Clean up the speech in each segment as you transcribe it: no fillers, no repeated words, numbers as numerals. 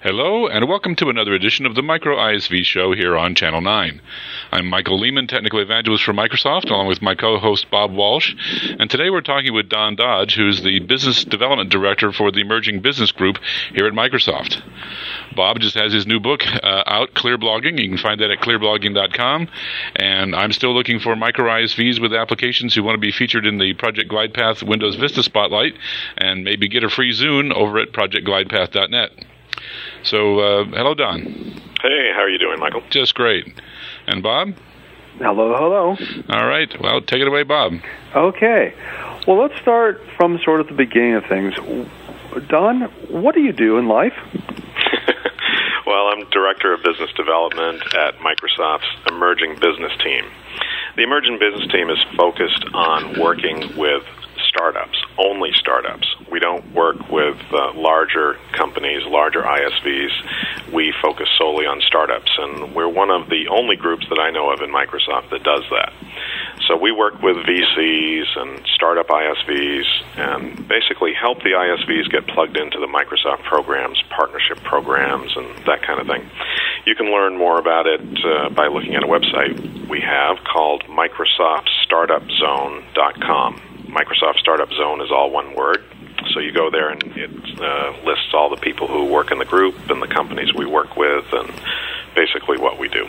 Hello, and welcome to another edition of the Micro ISV Show here on Channel 9. I'm Michael Lehman, Technical Evangelist for Microsoft, along with my co-host Bob Walsh. And today we're talking with Don Dodge, who's the Business Development Director for the Emerging Business Group here at Microsoft. Bob just has his new book out, Clear Blogging. You can find that at clearblogging.com. And I'm still looking for micro ISVs with applications who want to be featured in the Project GlidePath Windows Vista Spotlight, and maybe get a free Zune over at projectglidepath.net. So, hello, Don. Hey, how are you doing, Michael? Just great. And Bob? Hello. All right. Well, take it away, Bob. Okay. Well, let's start from sort of the beginning of things. Don, what do you do in life? Well, I'm Director of Business Development at Microsoft's Emerging Business Team. The Emerging Business Team is focused on working with startups, only startups. We don't work with larger companies, larger ISVs. We focus solely on startups, and we're one of the only groups that I know of in Microsoft that does that. So we work with VCs and startup ISVs and basically help the ISVs get plugged into the Microsoft programs, partnership programs, and that kind of thing. You can learn more about it by looking at a website we have called MicrosoftStartupZone.com. Microsoft Startup Zone is all one word. So you go there and it lists all the people who work in the group and the companies we work with and basically what we do.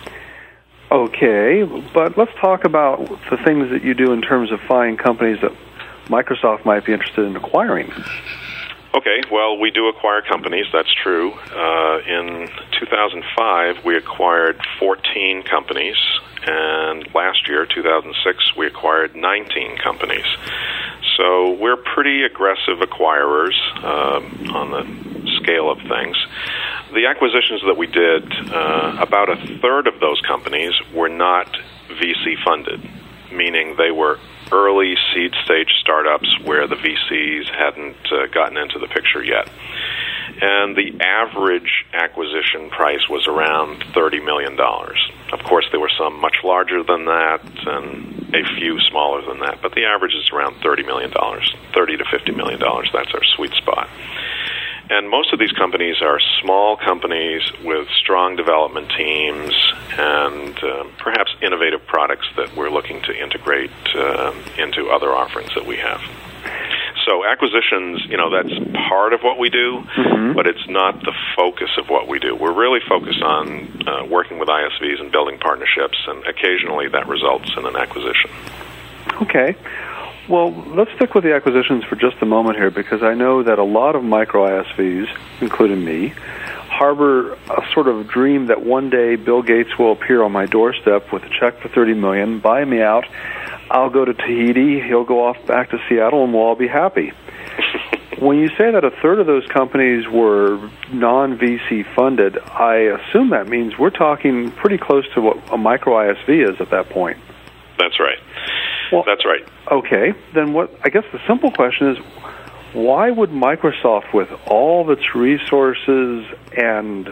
Okay, but let's talk about the things that you do in terms of finding companies that Microsoft might be interested in acquiring. Okay, well, we do acquire companies, that's true. In 2005, we acquired 14 companies, and last year, 2006, we acquired 19 companies. So we're pretty aggressive acquirers on the scale of things. The acquisitions that we did, about a third of those companies were not VC funded, meaning they were early seed stage startups where the VCs hadn't gotten into the picture yet. And the average acquisition price was around $30 million. Of course, there were some much larger than that and a few smaller than that, but the average is around $30 million, $30 to $50 million. That's our sweet spot. And most of these companies are small companies with strong development teams and perhaps innovative products that we're looking to integrate into other offerings that we have. So acquisitions, that's part of what we do, but it's not the focus of what we do. We're really focused on working with ISVs and building partnerships, and occasionally that results in an acquisition. Okay. Well, let's stick with the acquisitions for just a moment here, because I know that a lot of micro ISVs, including me, harbor a sort of dream that one day Bill Gates will appear on my doorstep with a check for $30 million, buy me out, I'll go to Tahiti, he'll go off back to Seattle, and we'll all be happy. When you say that a third of those companies were non-VC funded, I assume that means we're talking pretty close to what a micro ISV is at that point. That's right. Well, that's right. Okay, then I guess the simple question is, why would Microsoft, with all of its resources and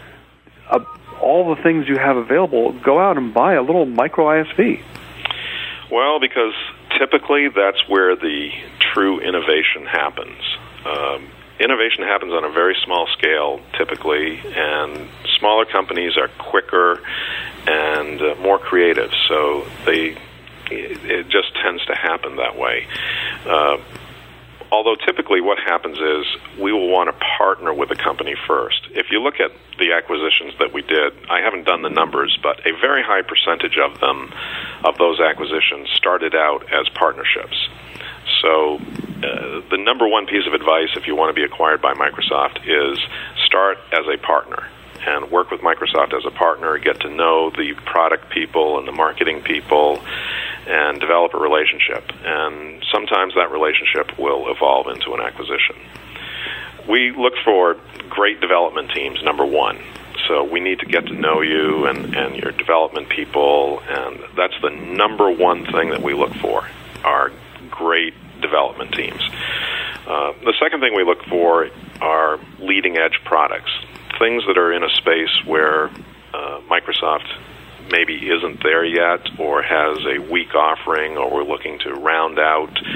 all the things you have available, go out and buy a little micro ISV? Well, because typically that's where the true innovation happens. Innovation happens on a very small scale, typically, and smaller companies are quicker and more creative, so it just tends to happen that way. Although typically what happens is we will want to partner with a company first. If you look at the acquisitions that we did, I haven't done the numbers, but a very high percentage of them, of those acquisitions, started out as partnerships. So the number one piece of advice if you want to be acquired by Microsoft is start as a partner and work with Microsoft as a partner, get to know the product people and the marketing people, and develop a relationship. And sometimes that relationship will evolve into an acquisition. We look for great development teams, number one. So we need to get to know you and your development people, and that's the number one thing that we look for, are great development teams. The second thing we look for are leading-edge products, things that are in a space where Microsoft maybe isn't there yet or has a weak offering, or we're looking to round out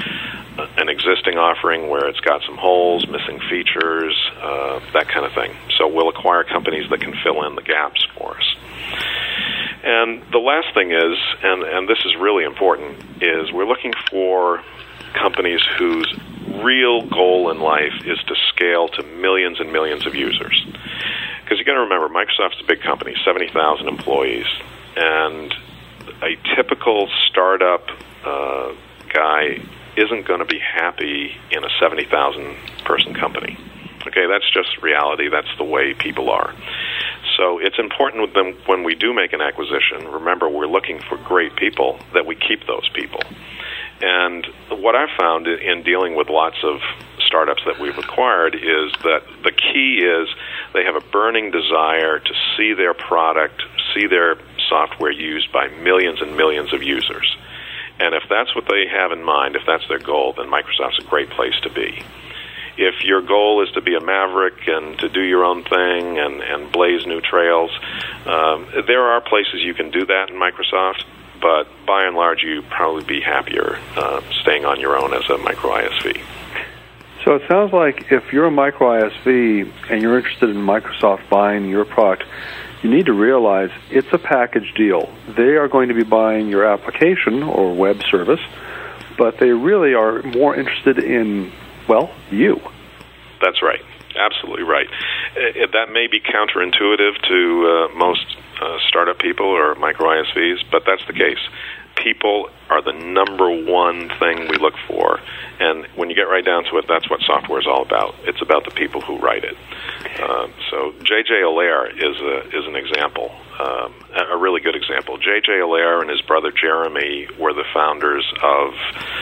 an existing offering where it's got some holes, missing features, that kind of thing. So we'll acquire companies that can fill in the gaps for us. And the last thing is, and this is really important, is we're looking for companies whose real goal in life is to scale to millions and millions of users. Because you got to remember, Microsoft's a big company, 70,000 employees, and a typical startup guy isn't going to be happy in a 70,000 person company. Okay, that's just reality. That's the way people are. So it's important with them when we do make an acquisition. Remember, we're looking for great people, that we keep those people. And what I've found in dealing with lots of startups that we've acquired is that the key is they have a burning desire to see their product, see their software used by millions and millions of users. And if that's what they have in mind, if that's their goal, then Microsoft's a great place to be. If your goal is to be a maverick and to do your own thing and blaze new trails, there are places you can do that in Microsoft, but by and large, you'd probably be happier staying on your own as a micro ISV. So it sounds like if you're a micro ISV and you're interested in Microsoft buying your product, you need to realize it's a package deal. They are going to be buying your application or web service, but they really are more interested in, well, you. That's right. Absolutely right. That may be counterintuitive to most startup people or micro ISVs, but that's the case. People are the number one thing we look for, and when you get right down to it, that's what software is all about. It's about the people who write it. So J.J. Allaire is an example, a really good example. J.J. Allaire and his brother Jeremy were the founders of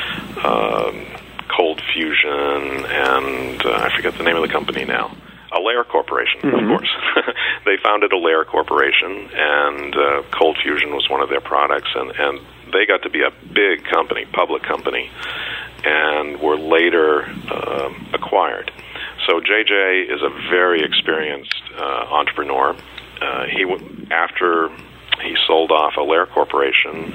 Cold Fusion, and I forget the name of the company now. Allaire Corporation, of course. They founded Allaire Corporation, and Cold Fusion was one of their products, and they got to be a big company, public company, and were later acquired. So JJ is a very experienced entrepreneur. After he sold off Allaire Corporation,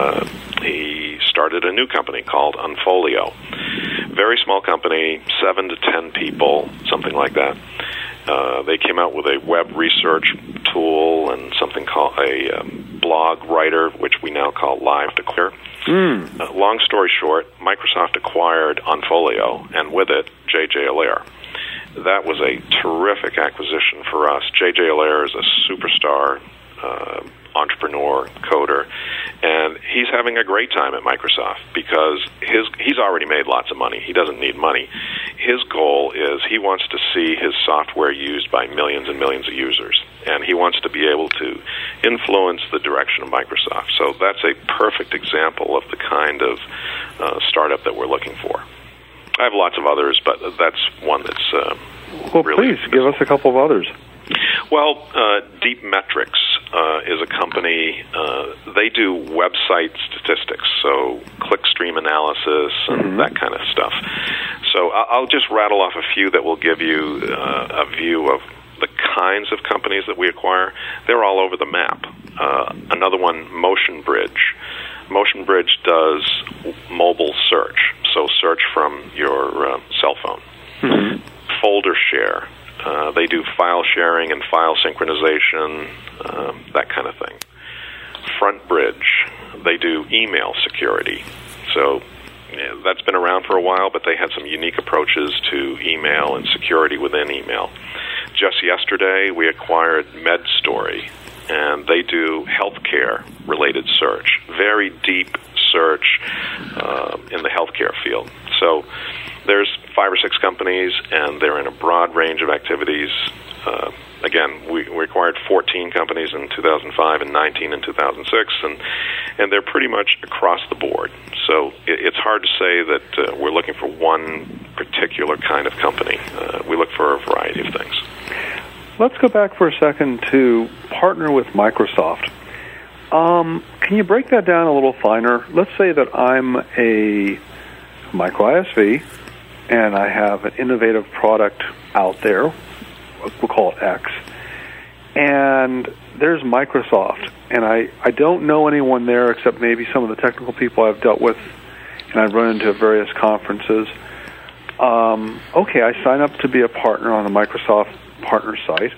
he started a new company called Unfolio. Very small company, 7 to 10 people, something like that. They came out with a web research tool and something called a blog writer, which we now call LiveDeclare. Long story short, Microsoft acquired Unfolio, and with it, J.J. Allaire. That was a terrific acquisition for us. J.J. Allaire is a superstar entrepreneur, coder, and he's having a great time at Microsoft because he's already made lots of money. He doesn't need money. His goal is he wants to see his software used by millions and millions of users, and he wants to be able to influence the direction of Microsoft. So that's a perfect example of the kind of startup that we're looking for. I have lots of others, but that's one that's really... Please, give us a couple of others. Well, Deep Metrics is a company, they do website statistics, so clickstream analysis and that kind of stuff. So I'll just rattle off a few that will give you a view of the kinds of companies that we acquire. They're all over the map. Another one, MotionBridge. MotionBridge does mobile search, so search from your cell phone. FolderShare. They do file sharing and file synchronization, that kind of thing. FrontBridge, they do email security. So that's been around for a while, but they had some unique approaches to email and security within email. Just yesterday, we acquired MedStory, and they do healthcare-related search, very deep search in the healthcare field. So there's 5 or 6 companies, and they're in a broad range of activities. Again, we acquired 14 companies in 2005 and 19 in 2006, and they're pretty much across the board. So it's hard to say that we're looking for one particular kind of company. We look for a variety of things. Let's go back for a second to partner with Microsoft. Can you break that down a little finer? Let's say that I'm a micro ISV, and I have an innovative product out there. We'll call it X. And there's Microsoft, and I don't know anyone there except maybe some of the technical people I've dealt with and I run into various conferences. Okay, I sign up to be a partner on the Microsoft partner site.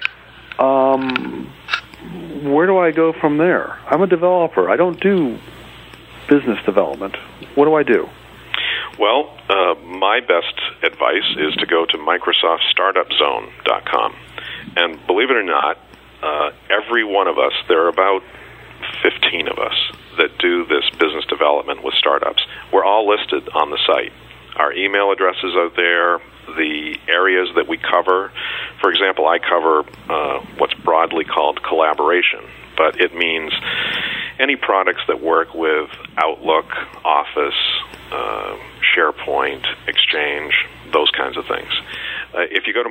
Where do I go from there? I'm a developer. I don't do business development. What do I do? Well, my best advice is to go to MicrosoftStartupZone.com. And believe it or not, every one of us, there are about 15 of us that do this business development with startups. We're all listed on the site. Our email addresses are there, the areas that we cover. For example, I cover what's broadly called collaboration, but it means any products that work with Outlook, Office, SharePoint, Exchange, those kinds of things. If you go to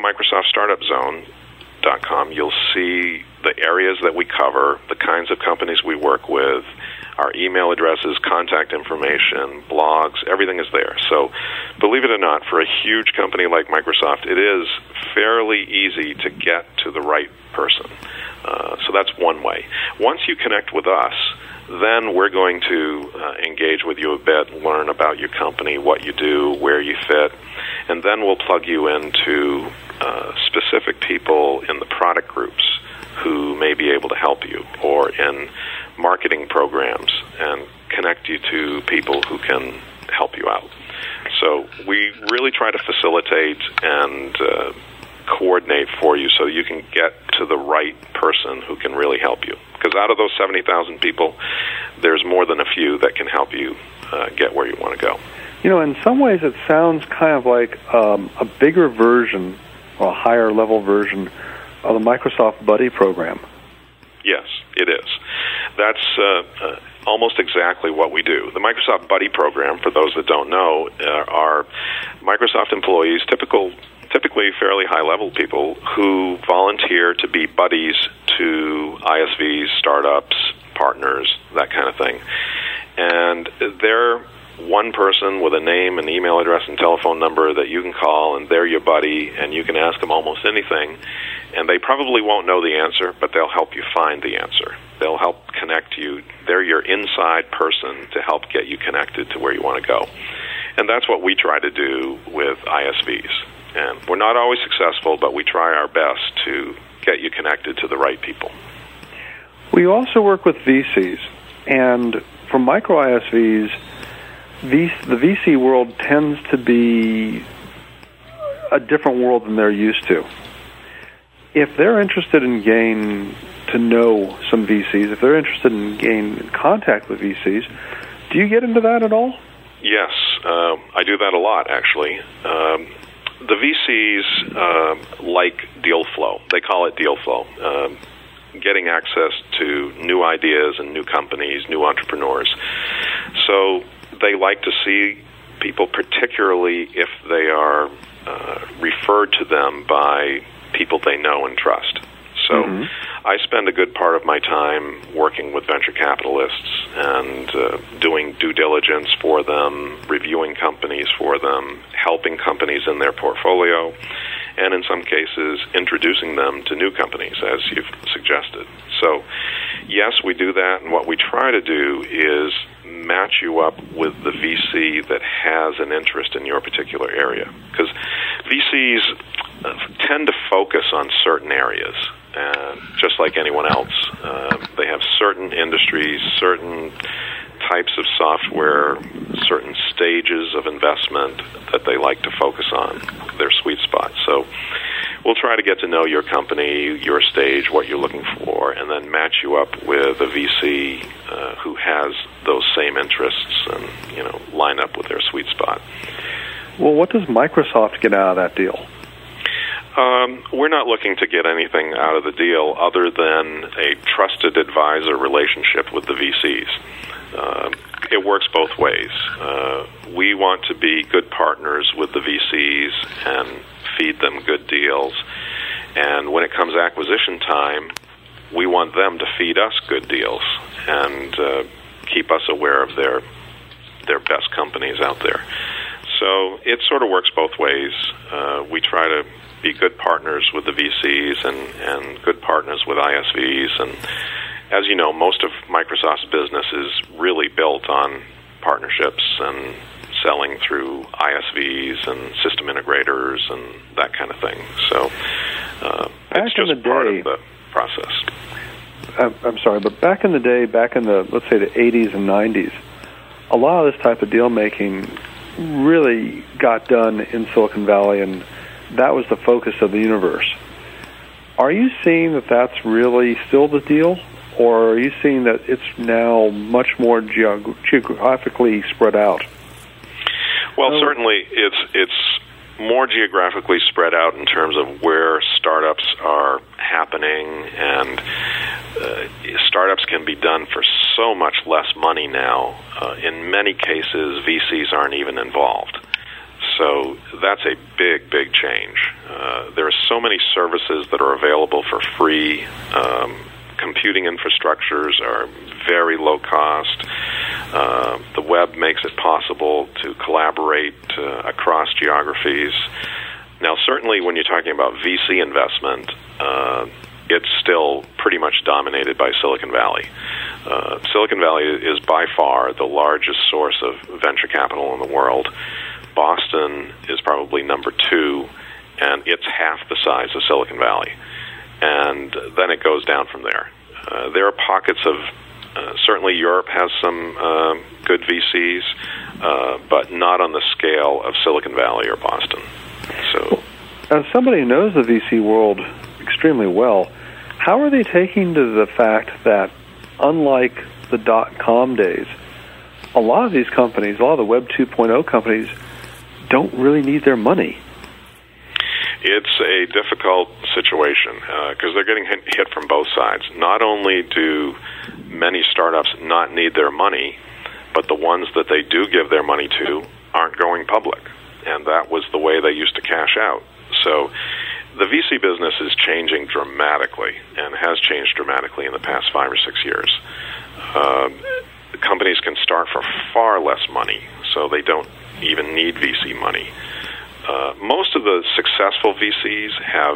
MicrosoftStartupZone.com, you'll see the areas that we cover, the kinds of companies we work with, our email addresses, contact information, blogs, everything is there. So believe it or not, for a huge company like Microsoft, it is fairly easy to get to the right person. So that's one way. Once you connect with us, then we're going to engage with you a bit, learn about your company, what you do, where you fit, and then we'll plug you into specific people in the product groups who may be able to help you, or in marketing programs, and connect you to people who can help you out. So we really try to facilitate and coordinate for you so you can get to the right person who can really help you. Because out of those 70,000 people, there's more than a few that can help you get where you want to go. You know, in some ways it sounds kind of like a bigger version, or a higher level version of the Microsoft Buddy program. Yes, it is. That's almost exactly what we do. The Microsoft Buddy program, for those that don't know, are Microsoft employees, typically fairly high-level people who volunteer to be buddies to ISVs, startups, partners, that kind of thing. And they're one person with a name, an email address, and telephone number that you can call, and they're your buddy, and you can ask them almost anything. And they probably won't know the answer, but they'll help you find the answer. They'll help connect you. They're your inside person to help get you connected to where you want to go. And that's what we try to do with ISVs. And we're not always successful, but we try our best to get you connected to the right people. We also work with VCs. And for micro ISVs, the VC world tends to be a different world than they're used to. If they're interested in getting to know some VCs, if they're interested in getting contact with VCs, do you get into that at all? Yes, I do that a lot, actually. The VCs like deal flow. They call it deal flow. Getting access to new ideas and new companies, new entrepreneurs. So they like to see people, particularly if they are referred to them by people they know and trust. So I spend a good part of my time working with venture capitalists and doing due diligence for them, reviewing companies for them, helping companies in their portfolio, and in some cases introducing them to new companies, as you've suggested. So yes, we do that, and what we try to do is match you up with the VC that has an interest in your particular area. Because VCs tend to focus on certain areas, just like anyone else. They have certain industries, certain types of software, certain stages of investment that they like to focus on, their sweet spot. So we'll try to get to know your company, your stage, what you're looking for, and then match you up with a VC who has those same interests and, line up with their sweet spot. Well, what does Microsoft get out of that deal? We're not looking to get anything out of the deal other than a trusted advisor relationship with the VCs. It works both ways. We want to be good partners with the VCs and feed them good deals. And when it comes acquisition time, we want them to feed us good deals and keep us aware of their best companies out there. So it sort of works both ways. We try to be good partners with the VCs and good partners with ISVs. And as you know, most of Microsoft's business is really built on partnerships and selling through ISVs and system integrators and that kind of thing. So it's just part of the process. I'm sorry, but back in the day, back in the, let's say, the 80s and 90s, a lot of this type of deal-making really got done in Silicon Valley, and that was the focus of the universe. Are you seeing that that's really still the deal, or are you seeing that it's now much more geographically spread out? Well, certainly it's more geographically spread out in terms of where startups are happening, and startups can be done for so much less money now. In many cases, VCs aren't even involved. So that's a big, big change. There are so many services that are available for free. Computing infrastructures are very low cost. The web makes it possible to collaborate across geographies. Now, certainly when you're talking about VC investment, it's still pretty much dominated by Silicon Valley. Silicon Valley is by far the largest source of venture capital in the world. Boston is probably number 2, and it's half the size of Silicon Valley. And then it goes down from there. There are pockets of, certainly Europe has some good VCs, but not on the scale of Silicon Valley or Boston. So, as somebody who knows the VC world extremely well, how are they taking to the fact that, unlike the dot-com days, a lot of these companies, a lot of the Web 2.0 companies, don't really need their money? It's a difficult situation because they're getting hit from both sides. Not only do many startups not need their money, but the ones that they do give their money to aren't going public. And that was the way they used to cash out. So the VC business is changing dramatically and has changed dramatically in the past 5 or 6 years. Companies can start for far less money, so they don't even need VC money. Most of the successful VCs have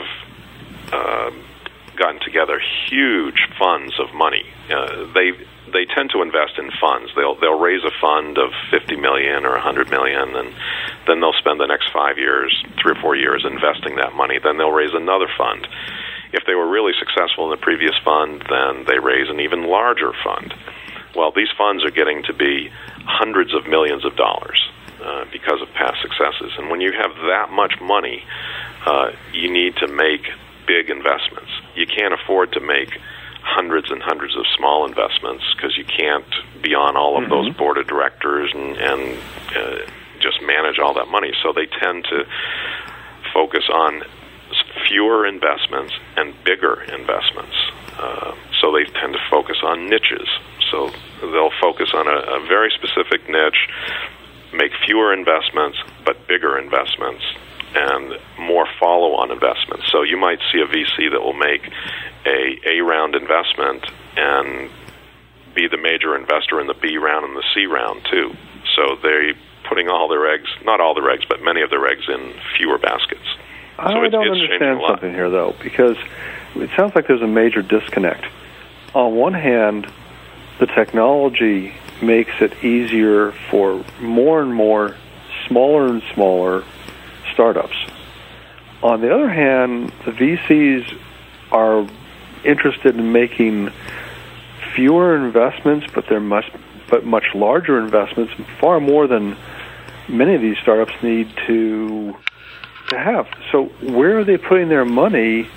gotten together huge funds of money. They tend to invest in funds. They'll raise a fund of $50 million or $100 million, and then they'll spend the next 5 years, 3 or 4 years investing that money. Then they'll raise another fund. If they were really successful in the previous fund, then they raise an even larger fund. Well, these funds are getting to be hundreds of millions of dollars because of past successes. And when you have that much money, you need to make big investments. You can't afford to make hundreds and hundreds of small investments because you can't be on all of those board of directors and just manage all that money. So they tend to focus on fewer investments and bigger investments. So they tend to focus on niches. So they'll focus on a very specific niche, make fewer investments, but bigger investments, and more follow-on investments. So you might see a VC that will make a round investment and be the major investor in the B round and the C round too. So they're putting all their eggs, not all their eggs, but many of their eggs in fewer baskets. I don't understand something here, though, because it sounds like there's a major disconnect. On one hand, the technology makes it easier for more and more smaller and smaller startups. On the other hand, the VCs are interested in making fewer investments, but much larger investments, far more than many of these startups need to have. So where are they putting their money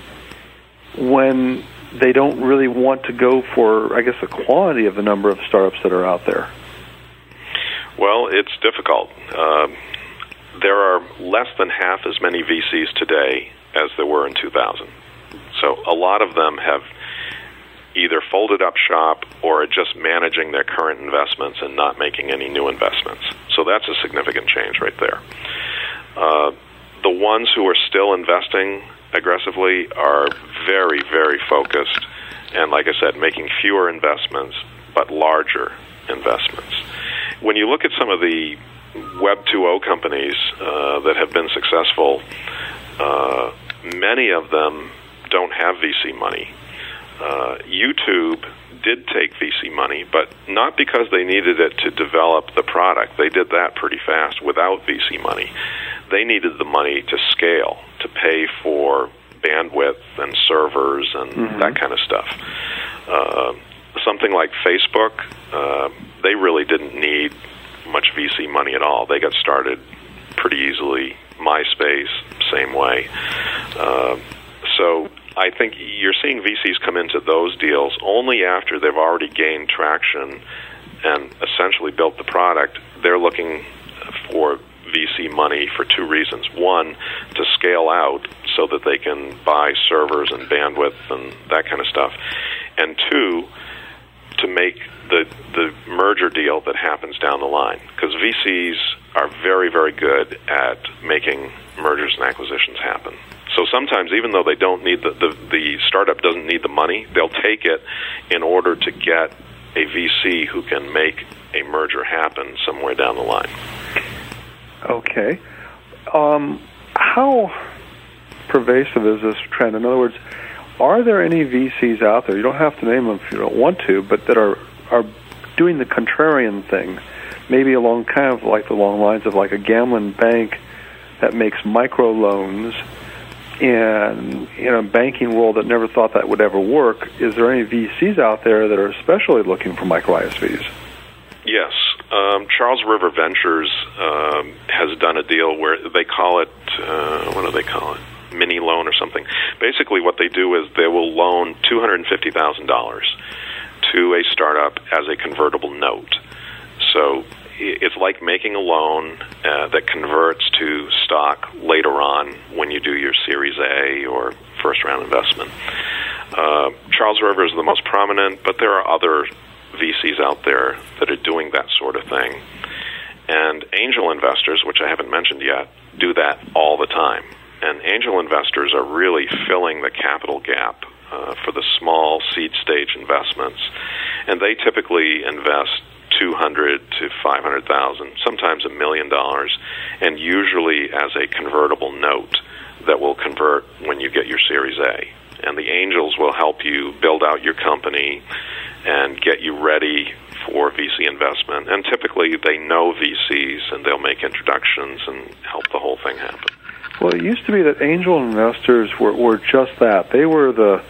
when they don't really want to go for, I guess, the quantity of the number of startups that are out there? Well, it's difficult. There are less than half as many VCs today as there were in 2000. So a lot of them have either folded up shop or are just managing their current investments and not making any new investments. So that's a significant change right there. The ones who are still investing aggressively are very, very focused and, like I said, making fewer investments but larger investments. When you look at some of the Web 2.0 companies that have been successful, many of them don't have VC money. YouTube did take VC money, but not because they needed it to develop the product. They did that pretty fast without VC money. They needed the money to scale, to pay for bandwidth and servers and that kind of stuff. Something like Facebook, they really didn't need much VC money at all. They got started pretty easily. MySpace, same way. So I think you're seeing VCs come into those deals only after they've already gained traction and essentially built the product. They're looking for VC money for two reasons. One, to scale out so that they can buy servers and bandwidth and that kind of stuff. And two, to make the merger deal that happens down the line. Because VCs are very, very good at making mergers and acquisitions happen. So sometimes, even though they don't need the startup doesn't need the money, they'll take it in order to get a VC who can make a merger happen somewhere down the line. Okay. How pervasive is this trend? In other words, are there any VCs out there, you don't have to name them if you don't want to, but that are doing the contrarian thing, maybe along kind of like the long lines of like a gambling bank that makes micro loans, and in a banking world that never thought that would ever work? Is there any VCs out there that are especially looking for micro ISVs? Yes. Charles River Ventures has done a deal where they call it, what do they call it? Mini loan or something. Basically what they do is they will loan $250,000 to a startup as a convertible note. So it's like making a loan that converts to stock later on when you do your Series A or first round investment. Charles River is the most prominent, but there are other VCs out there that are doing that sort of thing. And angel investors, which I haven't mentioned yet, do that all the time. And angel investors are really filling the capital gap for the small seed stage investments. And they typically invest $200,000 to $500,000, sometimes $1 million, and usually as a convertible note that will convert when you get your Series A. And the angels will help you build out your company and get you ready for VC investment. And typically they know VCs, and they'll make introductions and help the whole thing happen. Well, it used to be that angel investors were just that. They were the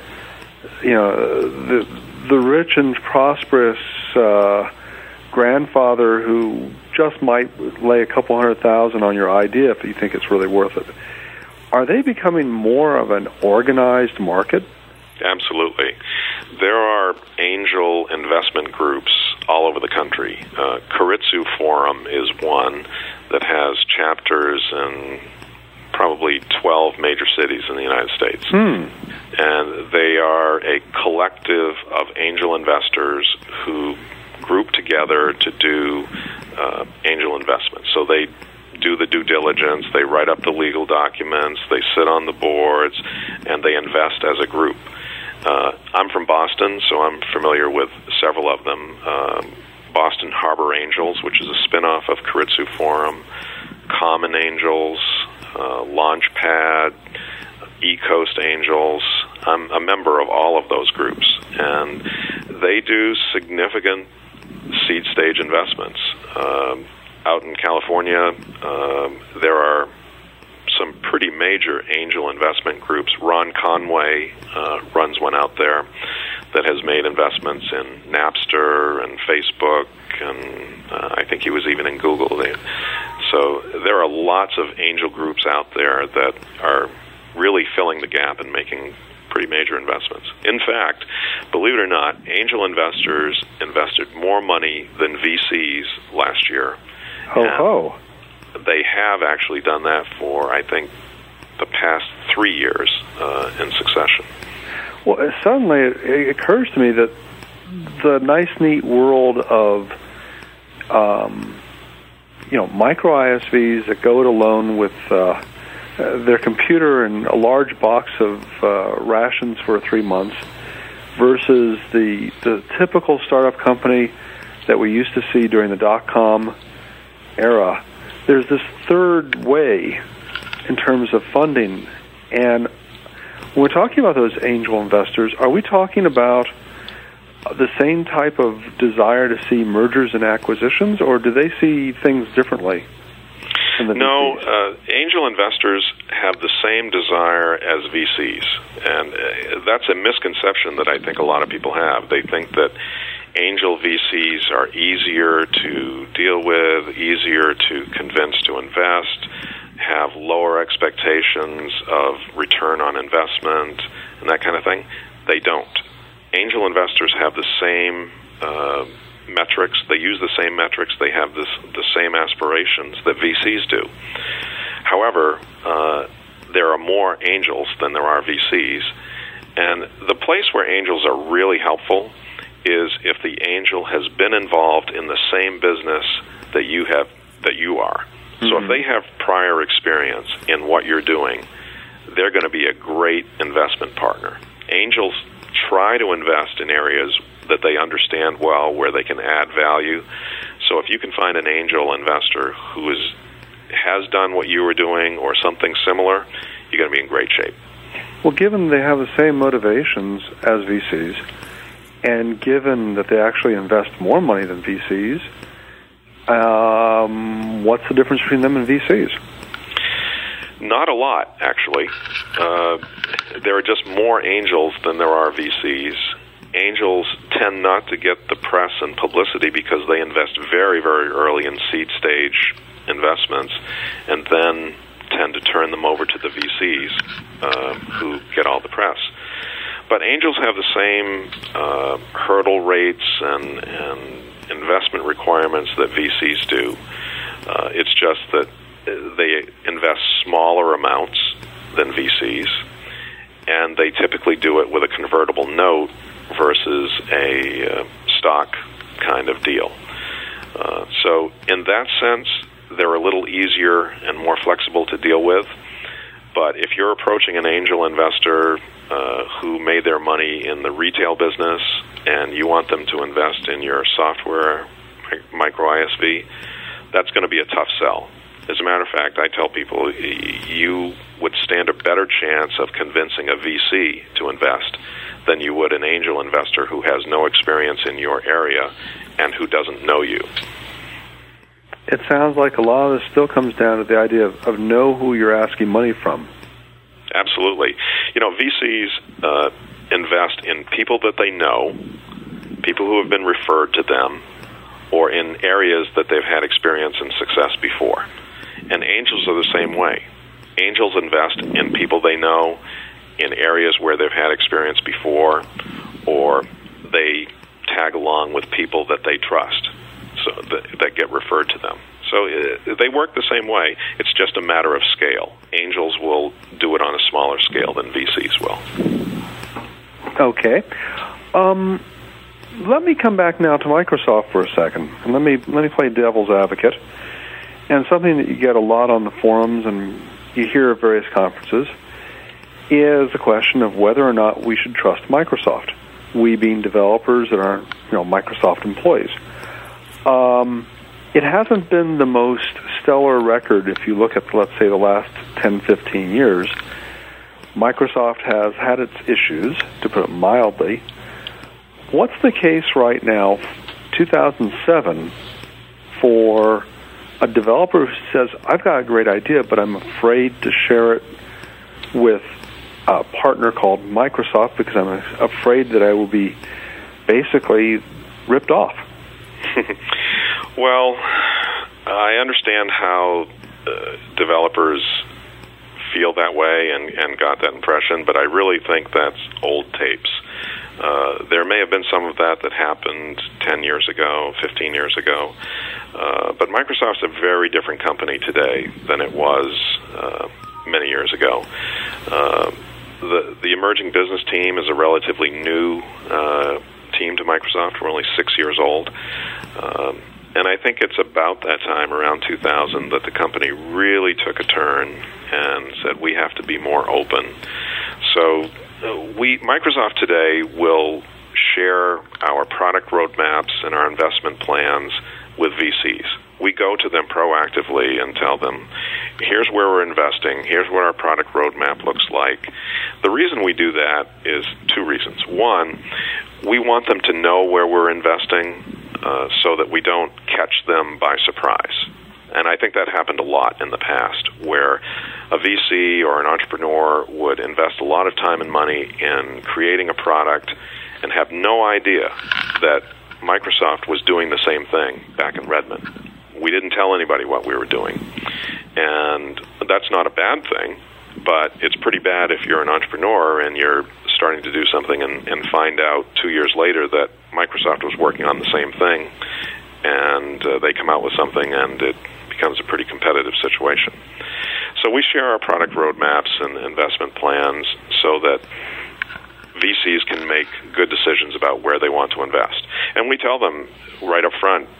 rich and prosperous grandfather who just might lay a couple $100,000 on your idea if you think it's really worth it. Are they becoming more of an organized market? Absolutely. There are angel investment groups all over the country. Keiretsu Forum is one that has chapters in probably 12 major cities in the United States. And they are a collective of angel investors who group together to do angel investments. So they do the due diligence, they write up the legal documents, they sit on the boards, and they invest as a group. I'm from Boston, so I'm familiar with several of them. Boston Harbor Angels, which is a spin-off of Keiretsu Forum, Common Angels, Launchpad, E-Coast Angels. I'm a member of all of those groups, and they do significant seed stage investments. Out in California, there are some pretty major angel investment groups. Ron Conway runs one out there that has made investments in Napster and Facebook, and I think he was even in Google. So there are lots of angel groups out there that are really filling the gap and making pretty major investments. In fact, believe it or not, angel investors invested more money than VCs last year. Oh. They have actually done that for, I think, the past 3 years in succession. Well, suddenly it occurs to me that the nice, neat world of micro ISVs that go it alone with their computer and a large box of rations for 3 months versus the typical startup company that we used to see during the dot-com era. There's this third way in terms of funding, and when we're talking about those angel investors, are we talking about the same type of desire to see mergers and acquisitions, or do they see things differently? No, angel investors have the same desire as VCs, and that's a misconception that I think a lot of people have. They think that angel VCs are easier to deal with, easier to convince to invest, have lower expectations of return on investment, and that kind of thing. They don't. Angel investors have the same metrics. They use the same metrics. They have the same aspirations that VCs do. However, there are more angels than there are VCs, and the place where angels are really helpful is if the angel has been involved in the same business that you are. Mm-hmm. So if they have prior experience in what you're doing, they're going to be a great investment partner. Angels try to invest in areas that they understand well, where they can add value. So if you can find an angel investor who has done what you were doing or something similar, you're going to be in great shape. Well, given they have the same motivations as VCs, and given that they actually invest more money than VCs, what's the difference between them and VCs? Not a lot, actually. There are just more angels than there are VCs. Angels tend not to get the press and publicity because they invest very, very early in seed stage investments and then tend to turn them over to the VCs who get all the press. But angels have the same hurdle rates and investment requirements that VCs do. It's just that they invest smaller amounts than VCs, and they typically do it with a convertible note versus a stock kind of deal. So in that sense, they're a little easier and more flexible to deal with. But if you're approaching an angel investor who made their money in the retail business and you want them to invest in your software micro ISV, that's going to be a tough sell. As a matter of fact, I tell people you would stand a better chance of convincing a VC to invest than you would an angel investor who has no experience in your area and who doesn't know you. It sounds like a lot of this still comes down to the idea of know who you're asking money from. Absolutely. You know, VCs invest in people that they know, people who have been referred to them, or in areas that they've had experience and success before. And angels are the same way. Angels invest in people they know, in areas where they've had experience before, or they tag along with people that they trust, so that get referred to them. So they work the same way. It's just a matter of scale. Angels will do it on a smaller scale than VCs will. Okay. Let me come back now to Microsoft for a second, and let me play devil's advocate. And something that you get a lot on the forums and you hear at various conferences is the question of whether or not we should trust Microsoft. We being developers that aren't, Microsoft employees. It hasn't been the most stellar record if you look at, let's say, the last 10, 15 years. Microsoft has had its issues, to put it mildly. What's the case right now, 2007, for a developer who says, I've got a great idea, but I'm afraid to share it with a partner called Microsoft because I'm afraid that I will be basically ripped off? Well, I understand how developers feel that way and got that impression, but I really think that's old tapes. There may have been some of that happened 10 years ago, 15 years ago, but Microsoft's a very different company today than it was many years ago. The emerging business team is a relatively new team to Microsoft. We're only 6 years old. And I think it's about that time, around 2000, that the company really took a turn and said, we have to be more open. So Microsoft today will share our product roadmaps and our investment plans with VCs. We go to them proactively and tell them, here's where we're investing, here's what our product roadmap looks like. The reason we do that is two reasons. One, we want them to know where we're investing so that we don't catch them by surprise. And I think that happened a lot in the past, where a VC or an entrepreneur would invest a lot of time and money in creating a product and have no idea that Microsoft was doing the same thing back in Redmond. We didn't tell anybody what we were doing. And that's not a bad thing, but it's pretty bad if you're an entrepreneur and you're starting to do something and find out 2 years later that Microsoft was working on the same thing, and they come out with something and it becomes a pretty competitive situation. So we share our product roadmaps and investment plans so that VCs can make good decisions about where they want to invest. And we tell them right up front,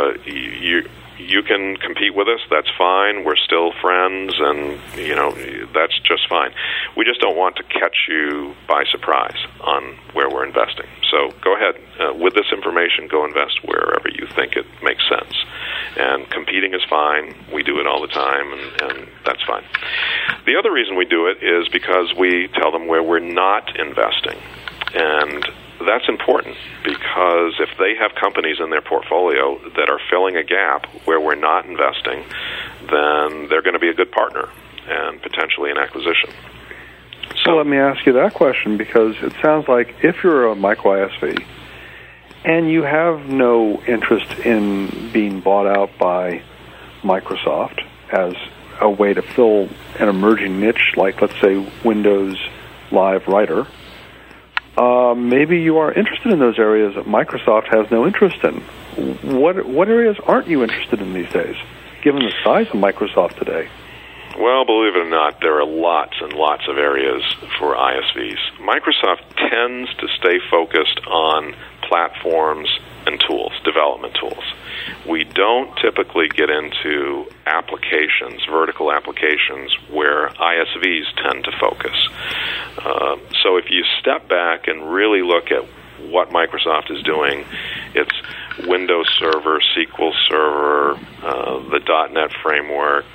you can compete with us, that's fine, we're still friends, and that's just fine. We just don't want to catch you by surprise on where we're investing. So go ahead, with this information, go invest wherever you think it makes sense. And competing is fine, we do it all the time, and that's fine. The other reason we do it is because we tell them where we're not investing. And that's important, because if they have companies in their portfolio that are filling a gap where we're not investing, then they're going to be a good partner and potentially an acquisition. So let me ask you that question, because it sounds like if you're a micro ISV and you have no interest in being bought out by Microsoft as a way to fill an emerging niche like, let's say, Windows Live Writer, maybe you are interested in those areas that Microsoft has no interest in. What areas aren't you interested in these days, given the size of Microsoft today? Well, believe it or not, there are lots and lots of areas for ISVs. Microsoft tends to stay focused on platforms and tools, development tools. We don't typically get into applications, vertical applications, where ISVs tend to focus. So if you step back and really look at what Microsoft is doing, it's Windows Server, SQL Server, the .NET framework,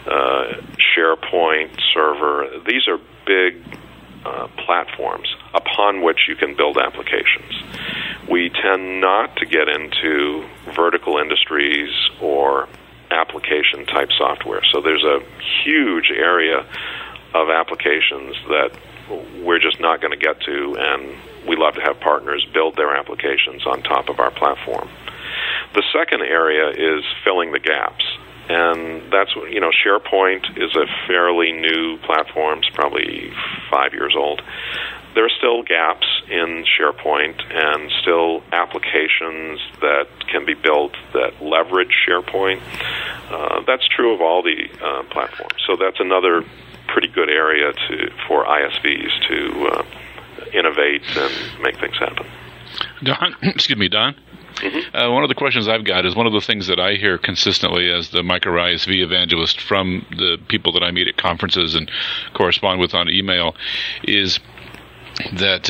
SharePoint Server. These are big platforms upon which you can build applications. We tend not to get into vertical industries or application-type software. So there's a huge area of applications that we're just not going to get to, and we love to have partners build their applications on top of our platform. The second area is filling the gaps. And that's, SharePoint is a fairly new platform. It's probably 5 years old. There are still gaps in SharePoint and still applications that can be built that leverage SharePoint. That's true of all the platforms. So that's another pretty good area for ISVs to innovate and make things happen. Don? Mm-hmm. One of the questions I've got is one of the things that I hear consistently as the micro ISV evangelist from the people that I meet at conferences and correspond with on email is that,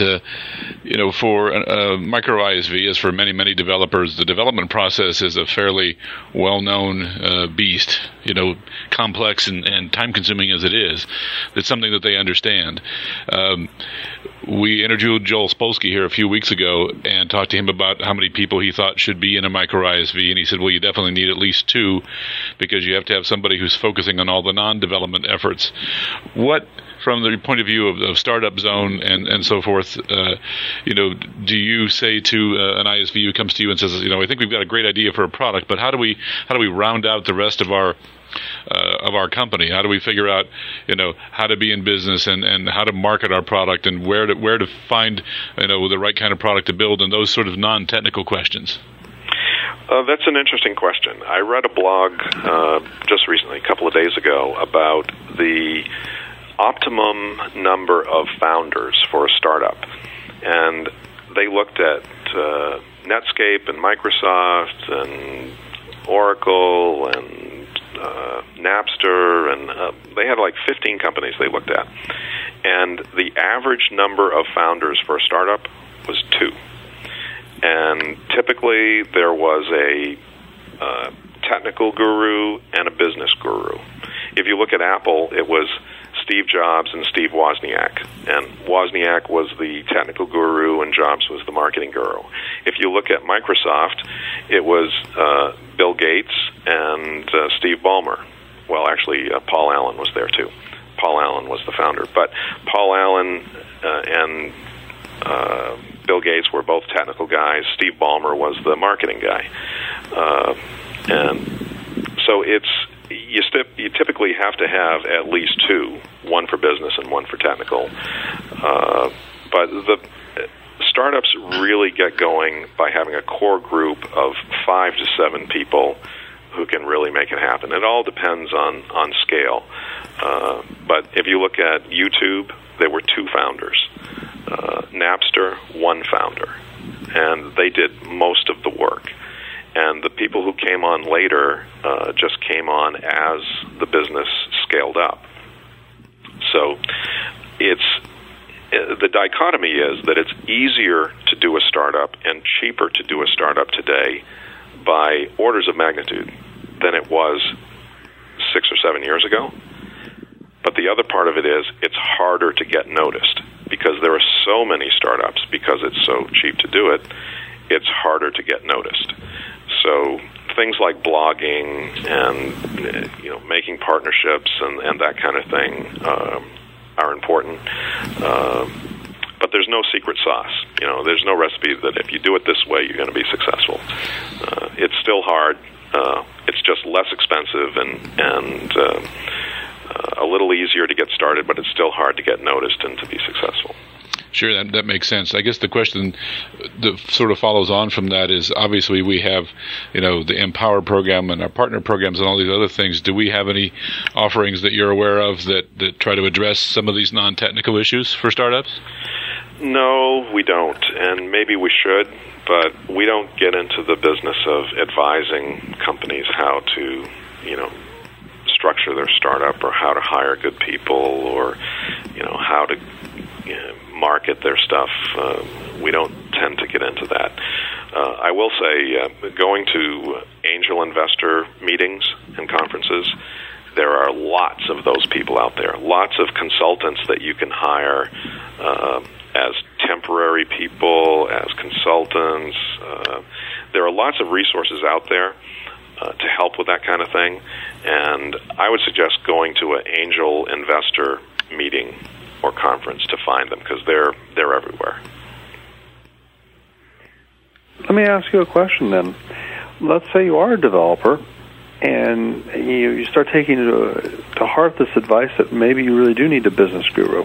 for a micro ISV, as for many, many developers, the development process is a fairly well-known beast, complex and time-consuming as it is. It's something that they understand. We interviewed Joel Spolsky here a few weeks ago and talked to him about how many people he thought should be in a micro ISV, and he said, well, you definitely need at least 2, because you have to have somebody who's focusing on all the non-development efforts. What, from the point of view of Startup Zone and so forth, do you say to an ISV who comes to you and says, I think we've got a great idea for a product, but how do we round out the rest of our company? How do we figure out, how to be in business and how to market our product and where to find, the right kind of product to build, and those sort of non-technical questions? That's an interesting question. I read a blog just recently, a couple of days ago, about the optimum number of founders for a startup. And they looked at Netscape and Microsoft and Oracle and Napster, and they had like 15 companies they looked at. And the average number of founders for a startup was 2. And typically there was a technical guru and a business guru. if you look at Apple, it was Steve Jobs and Steve Wozniak. And Wozniak was the technical guru and Jobs was the marketing guru. If you look at Microsoft, it was Bill Gates and Steve Ballmer. Well, actually, Paul Allen was there too. Paul Allen was the founder. But Paul Allen and Bill Gates were both technical guys. Steve Ballmer was the marketing guy. And so you typically have to have at least two, one for business and one for technical. But the startups really get going by having a core group of 5 to 7 people who can really make it happen. It all depends on scale. But if you look at YouTube, there were 2 founders. Napster, 1 founder. And they did most of the work. And the people who came on later just came on as the business scaled up. So the dichotomy is that it's easier to do a startup and cheaper to do a startup today by orders of magnitude than it was 6 or 7 years ago. But the other part of it is it's harder to get noticed because there are so many startups. Because it's so cheap to do it, it's harder to get noticed. So things like blogging and making partnerships and that kind of thing are important. But there's no secret sauce. There's no recipe that if you do it this way, you're going to be successful. It's still hard. It's just less expensive and a little easier to get started, but it's still hard to get noticed and to be successful. Sure, that makes sense. I guess the question that sort of follows on from that is obviously we have, the Empower program and our partner programs and all these other things. Do we have any offerings that you're aware of that try to address some of these non-technical issues for startups? No, we don't, and maybe we should, but we don't get into the business of advising companies how to, structure their startup or how to hire good people or, how to market their stuff. We don't tend to get into that. I will say, going to angel investor meetings and conferences, there are lots of those people out there, lots of consultants that you can hire as temporary people, as consultants. There are lots of resources out there to help with that kind of thing, and I would suggest going to an angel investor meeting or conference to find them because they're everywhere. Let me ask you a question then. Let's say you are a developer and you start taking to heart this advice that maybe you really do need a business guru.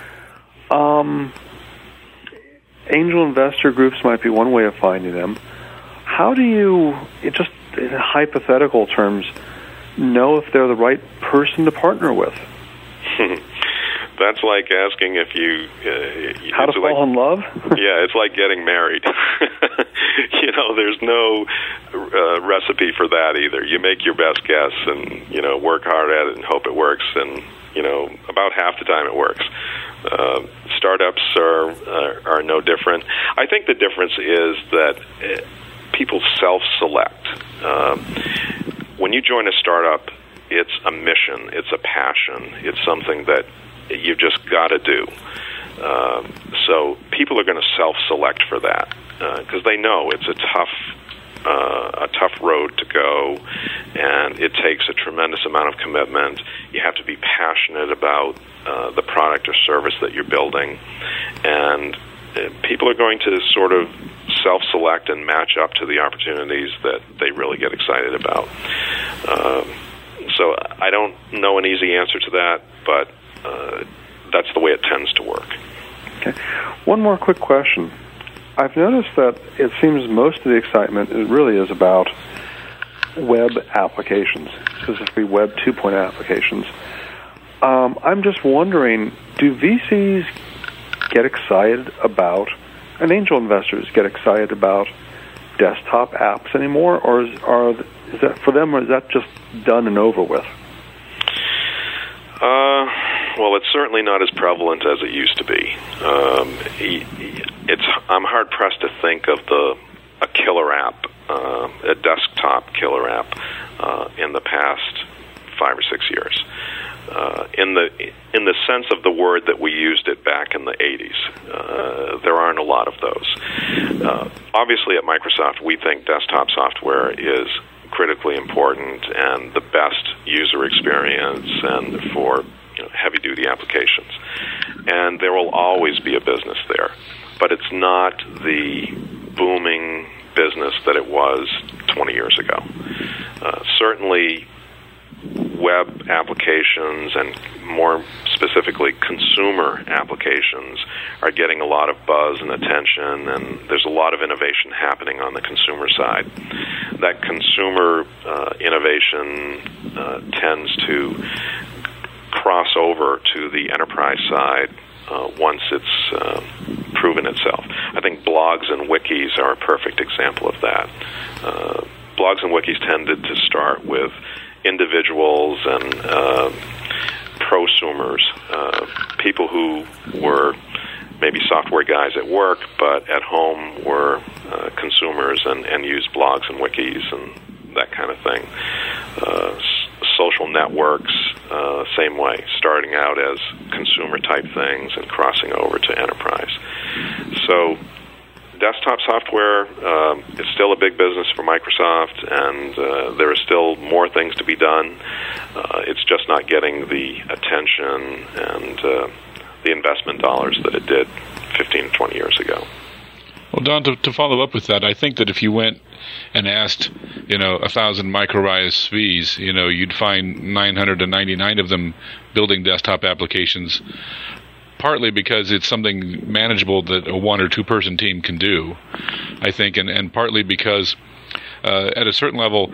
Angel investor groups might be one way of finding them. How do you, just in hypothetical terms, know if they're the right person to partner with? That's like asking if you how to fall in love? Yeah, it's like getting married. There's no recipe for that either. You make your best guess and, work hard at it and hope it works. And, about half the time it works. Startups are no different. I think the difference is that people self-select. When you join a startup, it's a mission, it's a passion, it's something that you've just got to do. So people are going to self-select for that because they know it's a tough road to go, and it takes a tremendous amount of commitment. You have to be passionate about the product or service that you're building, and people are going to sort of self-select and match up to the opportunities that they really get excited about. So I don't know an easy answer to that, but that's the way it tends to work. Okay. One more quick question. I've noticed that it seems most of the excitement really is about web applications, specifically Web 2.0 applications. I'm just wondering, do VCs get excited about, and angel investors get excited about desktop apps anymore, or is that for them, or is that just done and over with? Well, it's certainly not as prevalent as it used to be. I'm hard pressed to think of a killer app, a desktop killer app, in the past 5 or 6 years. In the sense of the word that we used it back in the 80s, there aren't a lot of those. Obviously, at Microsoft, we think desktop software is critically important and the best user experience and for heavy-duty applications. And there will always be a business there. But it's not the booming business that it was 20 years ago. Certainly, web applications and more specifically consumer applications are getting a lot of buzz and attention, and there's a lot of innovation happening on the consumer side. That consumer innovation tends to cross over to the enterprise side once it's proven itself. I think blogs and wikis are a perfect example of that. Blogs and wikis tended to start with individuals and prosumers, people who were maybe software guys at work, but at home were consumers and used blogs and wikis and that kind of thing. Social networks, same way, starting out as consumer-type things and crossing over to enterprise. So desktop software is still a big business for Microsoft, and there are still more things to be done. It's just not getting the attention and the investment dollars that it did 15 to 20 years ago. Well, Don, to follow up with that, I think that if you went and asked, 1,000 micro ISVs, you'd find 999 of them building desktop applications, partly because it's something manageable that a one or two person team can do, I think, and partly because at a certain level,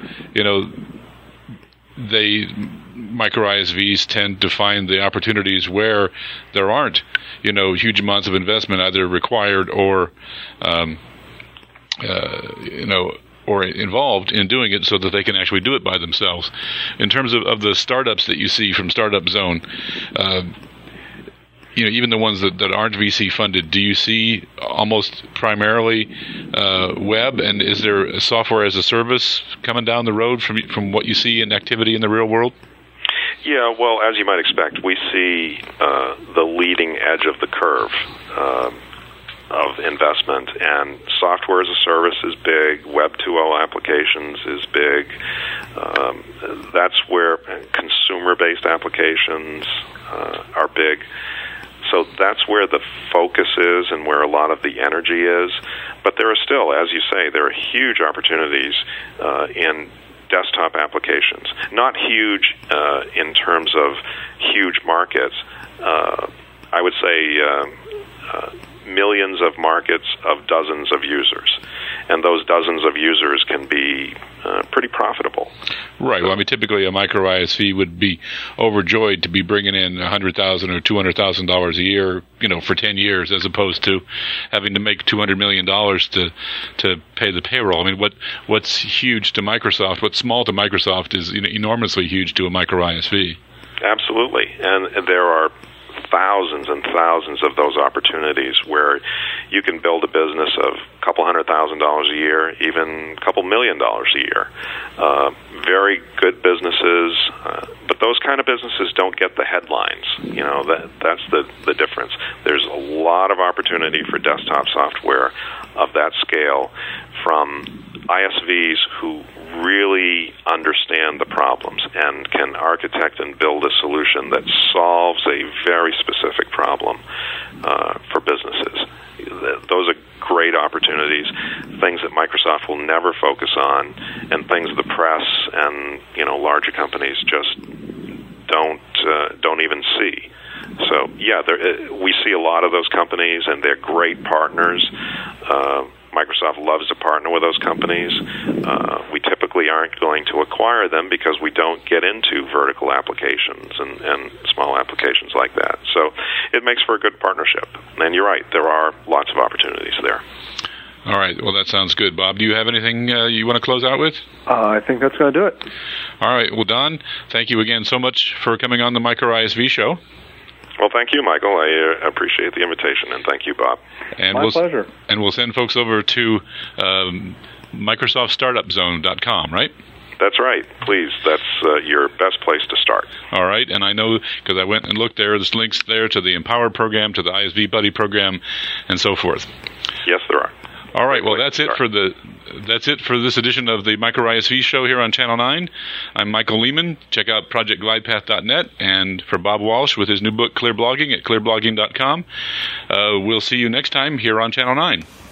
micro ISVs tend to find the opportunities where there aren't, huge amounts of investment either required or, or involved in doing it, so that they can actually do it by themselves. In terms of the startups that you see from Startup Zone, even the ones that aren't VC funded, do you see almost primarily web? And is there a software as a service coming down the road from what you see in activity in the real world? Yeah, well, as you might expect, we see the leading edge of the curve of investment, and software as a service is big, Web 2.0 applications is big. That's where consumer-based applications are big. So that's where the focus is and where a lot of the energy is. But there are still, as you say, there are huge opportunities in desktop applications. Not huge in terms of huge markets. I would say millions of markets of dozens of users. And those dozens of users can be pretty profitable. Right. Well, typically a micro ISV would be overjoyed to be bringing in $100,000 or $200,000 a year, for 10 years, as opposed to having to make $200 million to pay the payroll. What's huge to Microsoft, what's small to Microsoft is enormously huge to a micro ISV. Absolutely. And there are thousands and thousands of those opportunities where you can build a business of a couple $100,000 a year, even a couple $1 million a year. Very good businesses, but those kind of businesses don't get the headlines. That's the difference. There's a lot of opportunity for desktop software of that scale from ISVs who really understand the problems and can architect and build a solution that solves a very specific problem for businesses. Those are great opportunities, things that Microsoft will never focus on, and things the press and larger companies just don't even see. So yeah, we see a lot of those companies, and they're great partners. Microsoft loves to partner with those companies. We typically aren't going to acquire them because we don't get into vertical applications and small applications like that. So it makes for a good partnership. And you're right, there are lots of opportunities there. All right. Well, that sounds good. Bob, do you have anything you want to close out with? I think that's going to do it. All right. Well, Don, thank you again so much for coming on the Micro ISV Show. Well, thank you, Michael. I appreciate the invitation, and thank you, Bob. And My pleasure. And we'll send folks over to MicrosoftStartupZone.com, right? That's right. Please, that's your best place to start. All right, and I know because I went and looked there, there's links there to the Empower program, to the ISV Buddy program, and so forth. Yes, there are. All right, well, that's it for this edition of the Micro ISV show here on Channel 9. I'm Michael Lehman. Check out ProjectGlidepath.net, and for Bob Walsh with his new book, Clear Blogging, at clearblogging.com. We'll see you next time here on Channel 9.